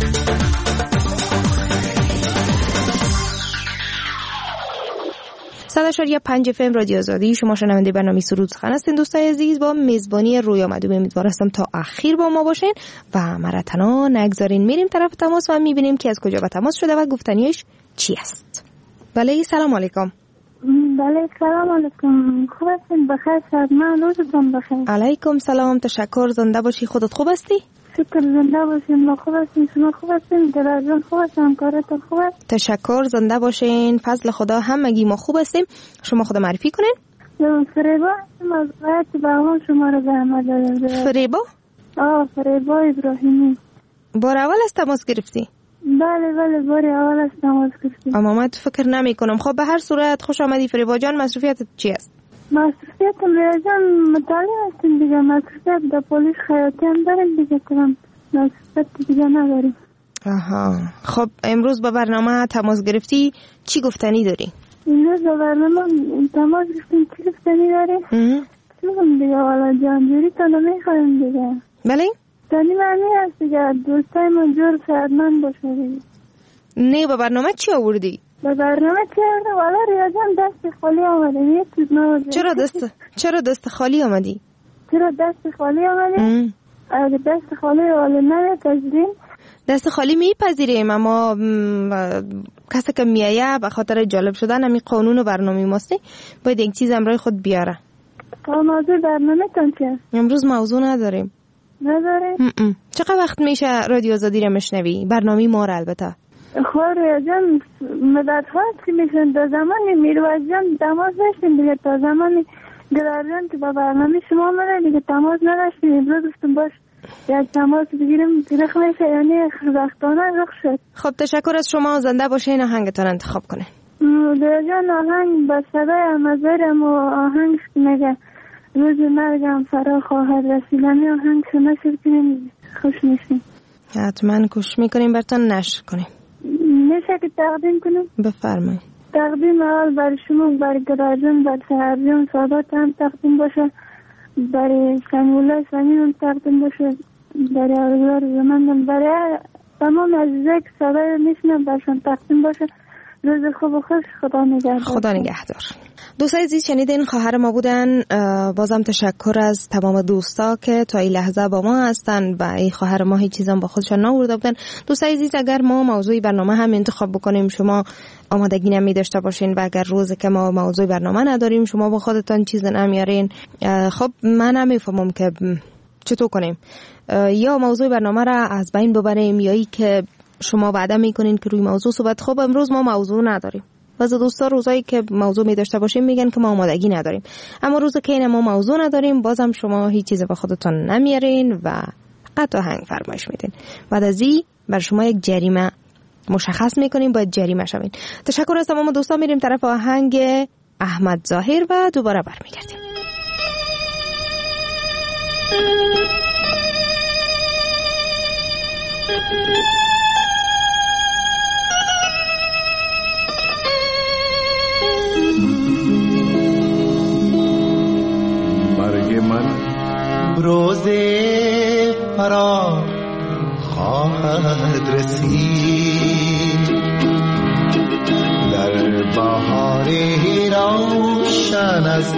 صداشاری 5 FM رادیو آزادی، شما شنونده برنامه سرود سخن هستین. دوستای عزیز، با میزبانی رویا مدوم امیدوار هستم تا اخیر با ما باشین و مرتنا نگذارین میریم طرف تماس و میبینیم که از کجا به تماس شده و گفتنیش چی است. بله، سلام علیکم. بله، سلام علیکم. خوب هستین؟ بخیر؟ من روزتون بخیر. علیکم سلام، تشکر. زنده باشی. خودت خوب هستی؟ شکر، زنده باشین. ما خوب هستیم، شما خوب هستین؟ درجان خوب هست، همکارتون خوب است؟ تشکر، زنده باشین. فضل خدا همگی ما خوب هستیم. شما خود معرفی کنین. فریبا هستم از باید با شما رو زحمت دادم. فریبا؟ فریبا ابراهیمی. بار اول از تماس گرفتی؟ بله بار اول از تماس گرفتیم. اما من فکر نمی کنم. خب به هر صورت خوش آمدی فریبا جان. مصروفیتت چی است؟ مصروفیت جان مطالعه هستیم دیگه. مصروفیت در پلیس خیاطی هم داریم دیگه، کنم مصروفیت دیگه نداریم. خب امروز به برنامه تماس گرفتی، چی گفتنی داری؟ امروز به برنامه تماس گرفتیم، چی گفتنی داری؟ چی گفتم دیگه والا جان، جوری تا نمیخوایم دیگه. بله؟ تانی معنی هست دیگه، دوستای من جور سعدمند باشه دیگه. نه به برنامه چی آوردی؟ به برنامه چی آوردم؟ والا ریاضان دست خالی آمده، یه چیز نوازه. چرا دست خالی آمدی؟ چرا دست خالی آمده؟ اگه دست خالی والا نمیپذیریم. دست خالی میپذیریم، اما کسی که میایه به خاطر جالب شدن همی قانون و برنامه ماستی باید یک چیز امرای خود بیاره. موضوع برنامه تان چیه؟ امروز موضوع نداریم. چقدر وقت میشه رادیو آزادی رو مشنوی؟ برنامه ما رو البته. خب جان مدت هاست که میشن در زمانی میروز جان تماس داشتیم دیگه، تا زمانی گرارجان که با برنامه شما آمده دیگه تماس نداشتیم. امروز گفتم باش یک تماس بگیریم، رخ میشه یعنی وقتانه رخ شد. خب تشکر از شما. زنده باشین. آهنگتان انتخاب کنه. جان آهنگ با صدای امازرم و آهنگ میگه روز مرگم فرا خواهد رسیدن. آهنگ شو نشر کنیم خوش میشیم. حتما گوش میکنیم، برتان نشر کنیم. میشه که تقدیم کنیم؟ بفرمایید. تقدیم اول برای شما، برای گراجان، برای سهرجان سادات هم تقدیم باشه، برای سمیوله سمیم هم تقدیم باشه، برای آرزوار زمندم، برای تمام عزیزه که صدای میشنم برشان تقدیم باشه. روز خوب و خوش. خدا نگهدار. خدا نگهدار. دوستای عزیز شنیدین خواهر ما بودن. بازم تشکر از تمام دوستا که تا این لحظه با ما هستن و این خواهر ما هیچ چیزام با خودشان نآورده بودن. دوستای عزیز اگر ما موضوع برنامه هم انتخاب بکنیم شما آمادگی نمی داشته باشین و اگر روزی که ما موضوع برنامه نداریم شما با خودتان چیز نمیارین، خب من نمیفهمم که چطور کنیم. یا موضوع برنامه را از بین ببریم یا ای که شما وعده میکنین که روی موضوع صحبت. خب امروز ما موضوع نداریم. بعضی دوستا روزایی که موضوع می داشته باشیم میگن که ما آمادگی نداریم، اما روزی که این ما موضوع نداریم بازم شما هیچ چیز با خودتون نمیارین و فقط آهنگ فرمایش میدین. بعد از این بر شما یک جریمه مشخص میکنیم، باید جریمه شوین. تشکر از تمام دوستا. میریم طرف آهنگ احمد ظاهر و دوباره برمیگردیم. مرگ من روز فرا خواهد رسید، در بهاری روشن است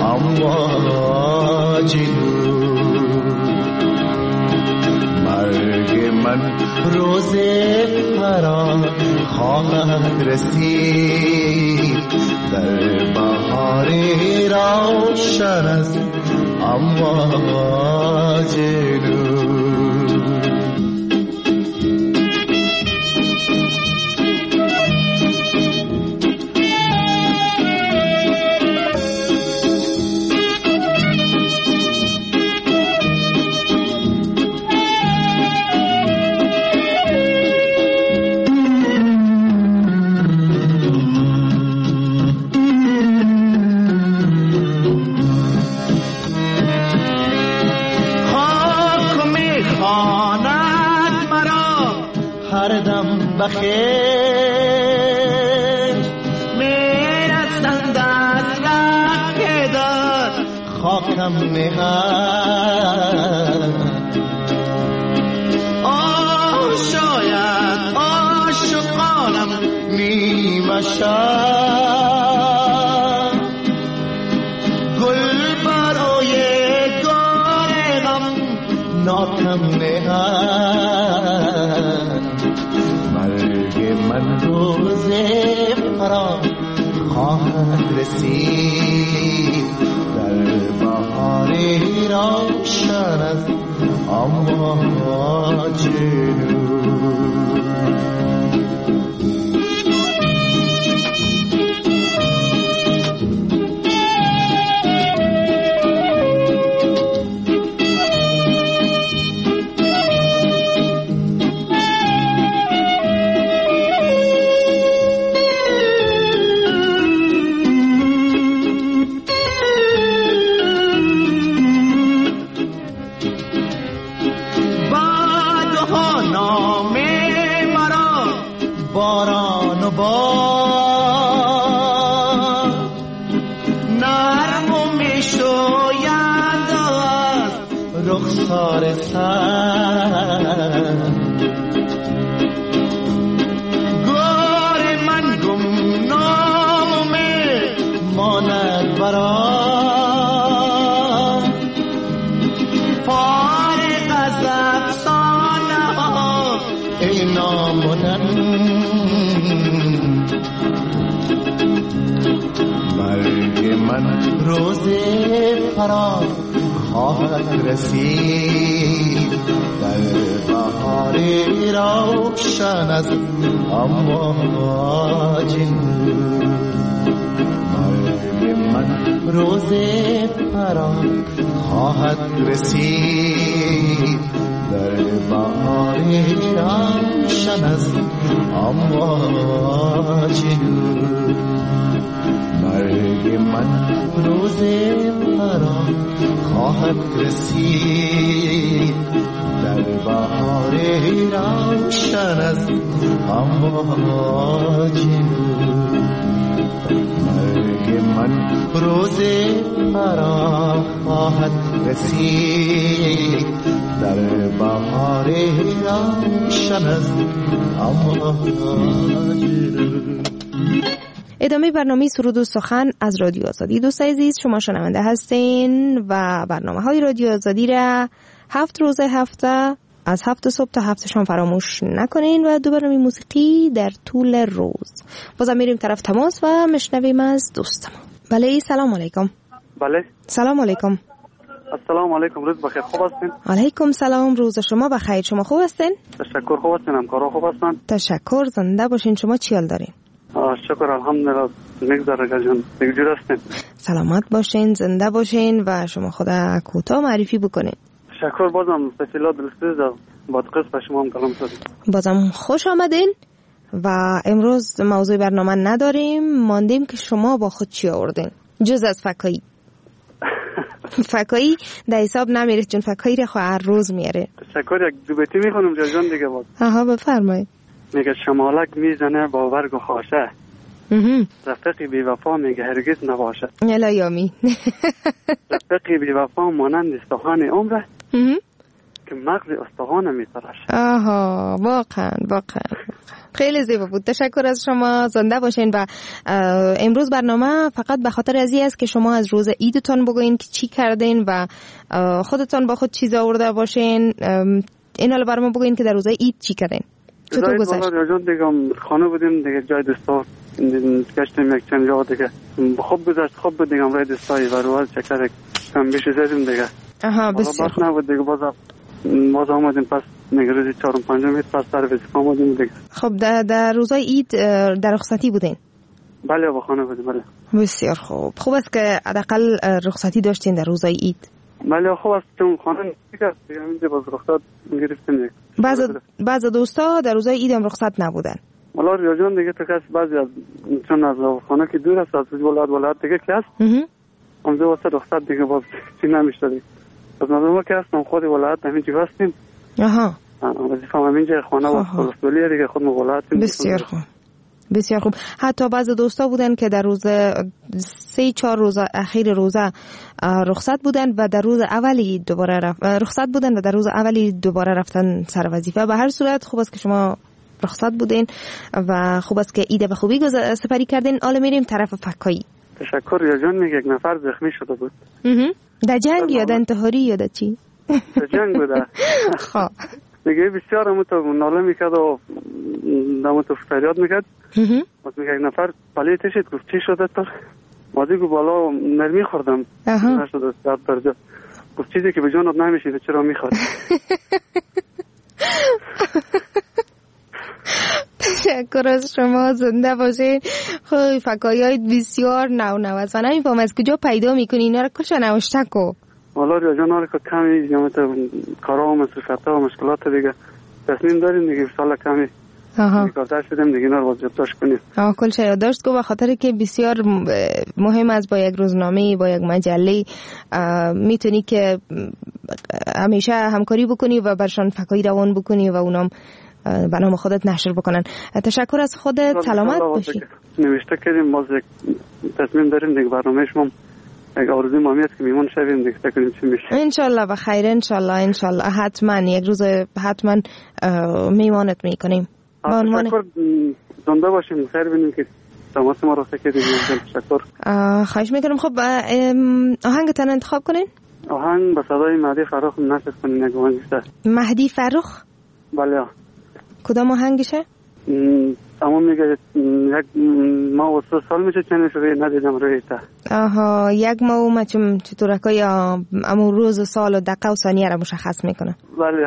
امواج نور. مرگ من روز فرا خواهد رسید، در بهاری روشن است امواج نور. بخیر میرسند از ره داد خاکم نهد. شاید عاشقانم نیمه شد، گل برای گارم ناکم نهد. من روز فرا خواهد رسید، در بهاری روشن از اما جنون روز فرار خواهد رسید در بهار روشن از امواج مرگ من روز فرار خواهد رسید در بهار روشن از امواج مرگ من روز فرار خواهد رسید در بهار روشن از امواج مرگ من روز فرار خواهد رسید در بهار روشن از امواج. ادامه برنامه سرود و سخن از رادیو آزادی. دوست عزیز شما شنونده هستین و برنامه های رادیو آزادی را 7 روز هفته از 7 صبح تا 7 شام فراموش نکنین و دو برنامه موسیقی در طول روز. بازم میریم طرف تماس و مشنویم از دوستم. بله سلام علیکم. بله سلام علیکم. السلام علیکم، روز بخیر، خوب هستین؟ علیکم سلام، روز شما بخیر. شما خوب هستین؟ تشکر، خوب هستین، همکارا خوب هستن؟ تشکر، زنده باشین. شما چی حال دارین؟ شکر الحمدلله، نگذره جان، نگجور هستین؟ سلامت باشین، زنده باشین و شما خدا کوتاه معرفی بکنین. تشکر، بازم تفصیلات دلسوز با قصد به شما هم کلام شدیم. بازم خوش آمدین و امروز موضوع برنامه نداریم، ماندیم که شما با خود چی آوردین جز از فکایی. فکایی در حساب نمیره چون فکایی را خواهر روز میاره. تشکر، یک دو بیتی میخونم جان دیگه باز. آها بفرمایید. میگه شمالک میزنه با برگ و خاشه، رفقی بی وفا میگه هرگز نباشه. الهیامی. رفقی بی وفا مانند استخوان عمره که مغز استخوان میتراشه. آها واقعا خیلی زیبا بود. تشکر از شما، زنده باشین. و امروز برنامه فقط به خاطر ازی است که شما از روز عیدتون بگوین که چی کردین و خودتون با خود چیز آورده باشین. این حالا برام بگوین که در روز عید چی کردین، چطور گذشت؟ جان دیگه خانه بودیم دیگه، جای دوستا گشتیم یک چند جا دیگه، خوب گذشت، خوب بود دیگه. امروز دوستایی و روز چکر کم بیش زدیم دیگه. آها بسیار خوب نبود دیگه. باز آمدیم پس دیگه روزی 4 و 5 پس سر وظیفه آمدیم دیگه. خب در روزای عید در رخصتی بودین؟ بله با خانه بودیم. بله بسیار خوب است که حداقل رخصتی داشتین در روزای عید. بله خوب است چون خانه دیگه اینجا باز رخصت گرفتیم دیگه. بعض دوستا در روزای عید هم رخصت نبودن. والا ریاجان دیگه تو کس بعضی از چون از خانه که دور است از ولایت دیگه که است اونجا واسه رخصت دیگه باز چی نمیشه دیگه. از نظر که هستم خود ولایت همینجا هستیم. آها وظیفه همینجا خانه و مسئولیت دیگه خود ولایت. بسیار خوب. حتی بعض دوستا بودن که در روز 3-4 روز اخیر روزه رخصت بودن و در روز اولی دوباره رخصت بودن و در روز اولی دوباره رفتن سر وظیفه. به هر صورت خوب است که شما رخصت بودین و خوب است که عید به خوبی سپری کردین. حالا میریم طرف فکایی. تشکر. یا جان میگه یک نفر زخمی شده بود. در جنگ یا در انتحاری یا در چی؟ در جنگ بوده. خب دیگه بسیار همونطور ناله میکرد و همونطور فریاد میکرد. باز میگه یک نفر پلیتش گفت چی شده تو؟ ما دیگه بالا نرمی خوردم نشده درد درجا. گفت چیزی که به جانت نمیشه چرا میخواد؟ تشکر از شما، زنده باشین. خب فکایای بسیار نو است و نمیفهم از کجا پیدا میکنی اینا رو کلش نوشته کو؟ والا ریا جان آره که کمی کارا و مصرفات و مشکلات دیگه تصمیم داریم دیگه سال کمی کار شدیم دیگه اینا رو یادداشت کنیم. کلش یادداشت کو، به خاطر که بسیار مهم است با یک روزنامه با یک مجله میتونی که همیشه همکاری بکنی و برشان فکایی روان بکنی و اونام به نام خودت نشر بکنن. تشکر از خودت، سلامت باشی. نوشته کردیم باز تصمیم داریم دیگه برنامه شما یک آرزوی مامیت که میمون شویم دیگه تکنیم چی میشه. انشالله بخیر، انشالله حتما یک روز حتما میمانت میکنیم. تشکر، زنده باشیم، خیر بینیم که تماس ما را کردیم. تشکر، خواهش میکنم. خب آهنگتان انتخاب کنین. آهنگ به صدای مهدی فرخ نصب کنین. یک آهنگ مهدی فرخ؟ بله. کدام آهنگشه؟ اما میگه یک ماه و 3 سال میشه چنین شده ندیدم روی تا. آها، یک ماه و مچم چطورکای امو روز و سال و دقیقه و ثانیه را مشخص میکنه. بله.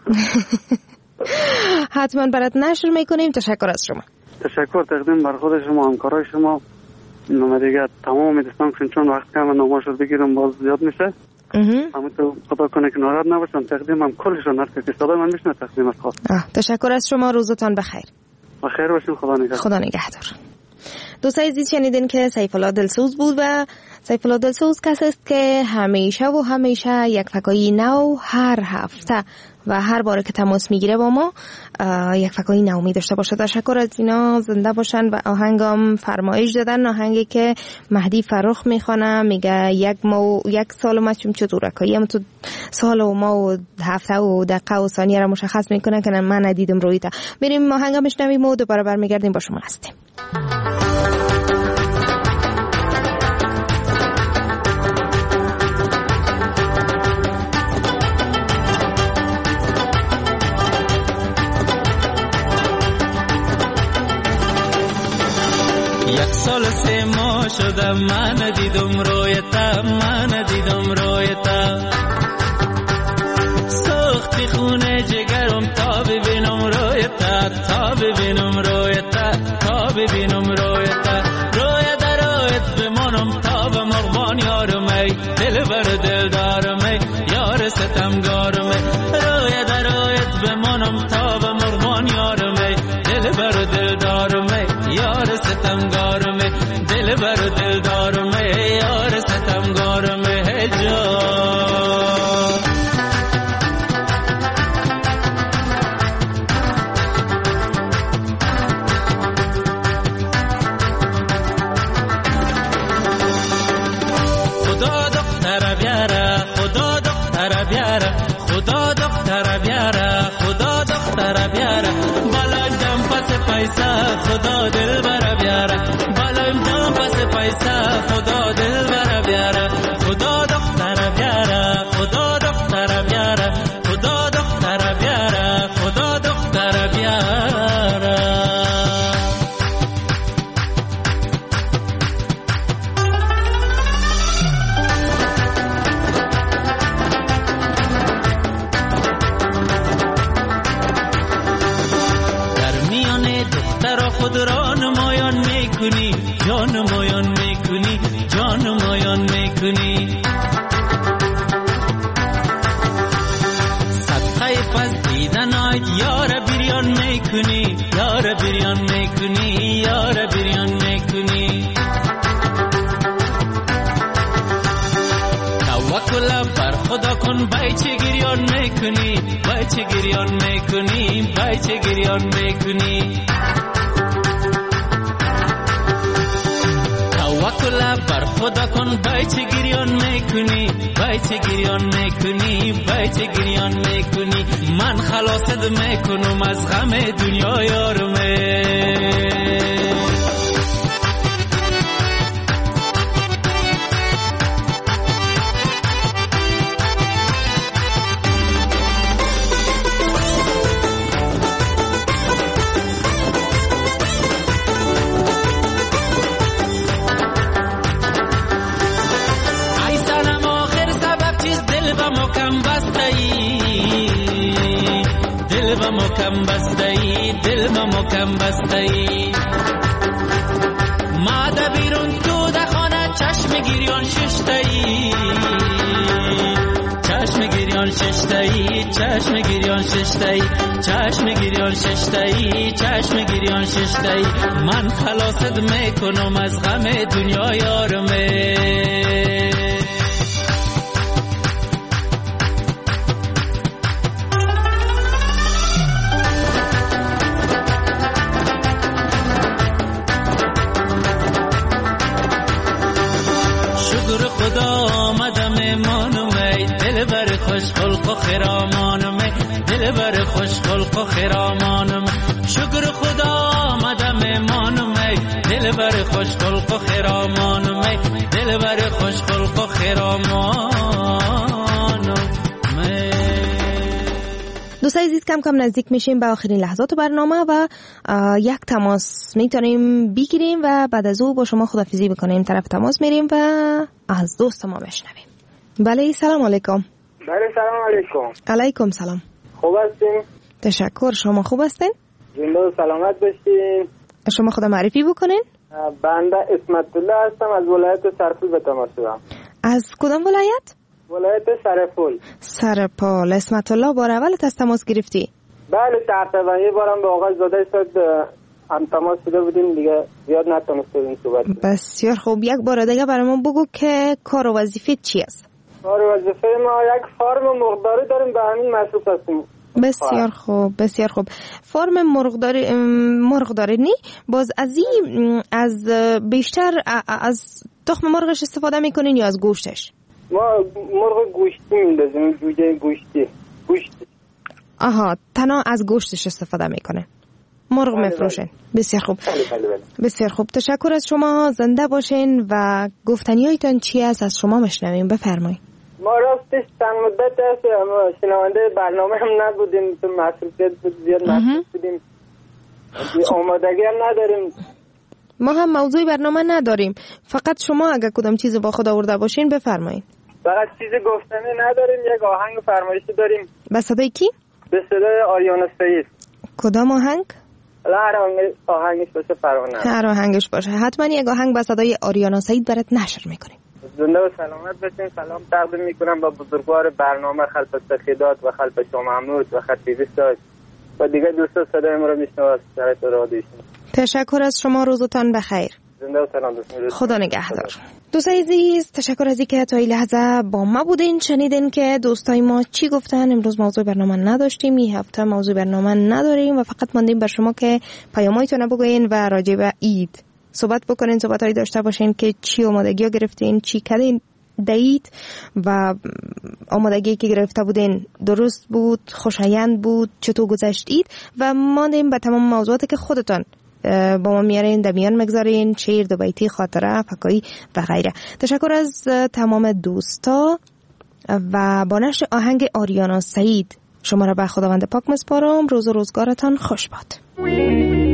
حتما برات نشر میکنیم. تشکر از شما. تشکر تقدیم بر خود شما، همکارای شما. نمه دیگه تمام دوستان چون وقت کم نماز رو بگیرم باز زیاد میشه. همون تو خدا کنه که ناراحت نباشن. تقدیمم کلشون هست که صدای من میشنه تقدیم از خواست. تشکر از شما، روزتان بخیر. بخیر باشین، خدا نگهدار. خدا نگهدار. دوستای عزیز شنیدین که سیف الله دلسوز بود و سیف الله دلسوز کسی است که همیشه یک فکایی نو هر هفته و هر باره که تماس میگیره با ما یک فکایی نو داشته باشه. تشکر از اینا، زنده باشن. و آهنگام فرمایش دادن، آهنگی که مهدی فرخ میخوانه، میگه یک سال ما چطورکایی هم تو سال و ما و هفته و دقیقه و ثانیه را مشخص میکنه که من ندیدم روی تا. بریم آهنگا میشنویم و دوباره برمیگردیم با شما هستیم. یک سال 3 ماه شده من ندیدم رویتا، من ندیدم رویتا. سوختی خونه جگرم تا ببینم رویتا، تا ببینم رویتا، تا ببینم رویتا. رویت رویت بمانم تا به مغبان یارمی، دل بر دل دارمی، یار ستمگارمی. رویت رویت بمانم تا به مغبان یارمی، دل بر دل دارمی، یار ستمگارمی. دل بر دل دارمی، یار ستمگارمی. خدا دختر بیاره، خدا دختر بیاره، خدا دختر بیاره، خدا دختر بیاره. بالایم دم پس پیسه، خدا دل بر بیاره. بالایم دم پس پیسه، خدا دل بر بیاره. خدا دختر بیاره، خدا دختر بیاره، خدا دختر بیاره، خدا دختر بیاره. خود را نمایان میکنی، جان نمایان میکنی، جان نمایان میکنی. صدقه پس دیدن آید یار بریان میکنی، یار بریان میکنی، یار بریان میکنی. توکل بر خدا کن، بایچه گریان میکنی، بایچه گریان میکنی، بایچه گریان میکنی. توکل بر خدا کن، بایچه گریان میکنی، بایچه گریان میکنی، بایچه گریان میکنی. من خلاصت میکنم از غم دنیا یارمه. محکم بسته ای دل ما محکم بسته ای ماده بیرون تو ده خانه چشم گیریان ششته ای چشم گیریان ششته ای چشم گیریان ششته ای چشم گیریان ششته ای چشم گیریان ششته ای من خلاصت میکنم از غم دنیا یارمه خدا آمدم مانم ای دل بر خوش خلق و خرامانم دل بر خوش خلق و خرامانم شکر خدا آمدم مانم ای دل بر خوش خلق و خرامانم دل بر خوش خلق و خرامانم. دوستای عزیز کم کم نزدیک میشیم به آخرین لحظات برنامه و یک تماس میتونیم بگیریم و بعد از او با شما خداحافظی بکنیم. طرف تماس میریم و از دوست ما بشنویم. بله سلام علیکم. بله سلام علیکم. علیکم سلام. خوب هستین؟ تشکر. شما خوب هستین؟ زنده و سلامت باشین. شما خدا معرفی بکنین. بنده اسمت الله هستم از ولایت سرپول به تماس شدم. از کدام ولایت؟ ولایت سرپول. سرپول. اسمت الله بار اولت از تماس گرفتی؟ بله تقریبا یه بارم به آقای زاده شد هم تماس شده بودیم دیگه زیاد نتونستیم صحبت کنیم. بسیار خوب. یک بار دیگه برامون بگو که کار و وظیفه چی است؟ کار و وظیفه ما یک فارم مرغداری داریم، به همین مصروف هستیم. بسیار خوب بسیار خوب. فرم مرغداری نی باز از بیشتر از تخم مرغش استفاده میکنین یا از گوشتش؟ ما مرغ گوشتی میندازیم، جوجه گوشتی. آها تنها از گوشتش استفاده میکنه. مرغ میفروشین. بسیار خوب. بسیار خوب. تشکر از شما. زنده باشین و گفتنیایتان چی است از شما میشنویم. بفرمایید. ما راستش چند مدت است شنونده برنامه هم نبودیم، تو مصروفیت بود زیاد مصروف بودیم، آمادگی هم نداریم. ما هم موضوع برنامه نداریم، فقط شما اگر کدام چیز با خود آورده باشین بفرمایید. فقط چیز گفتنی نداریم، یک آهنگ فرمایشی داریم. به صدای کی؟ به صدای آریانا سعید. کدام آهنگ؟ هر آهنگش باشه فرانه. هر آهنگش باشه. حتما یک آهنگ به صدای آریانا سعید برات نشر میکنیم. زنده و سلامت باشین. سلام تقدیم میکنم با بزرگوار برنامه خلف سخیدات و خلف شما محمود و خطیبی داشت و دیگه دوستا صدای ما رو میشنوند در رادیوشون. تشکر از شما. روزتان بخیر. زنده و سلام باشین. خدا نگهدار. دوستای عزیز تشکر از اینکه تا این لحظه با ما بودین. شنیدین که دوستای ما چی گفتن. امروز موضوع برنامه نداشتیم، این هفته موضوع برنامه نداریم و فقط ماندیم بر شما که پیامایتون بگوین و راجع به عید صحبت بکنین، صحبتایی داشته باشین که چی آمادگی گرفتین، چی کردین دید و آمادگی که گرفته بودین درست بود، خوشایند بود، چطور گذشتید و ماندیم به تمام موضوعاتی که خودتان با ما میارین در میان مگذارین، شعر، دو بیتی، خاطره، فکایی و غیره. تشکر از تمام دوستا و با نشر آهنگ آریانا سعید شما را به خداوند پاک مسپارم. روز و روزگارتان خوش باد.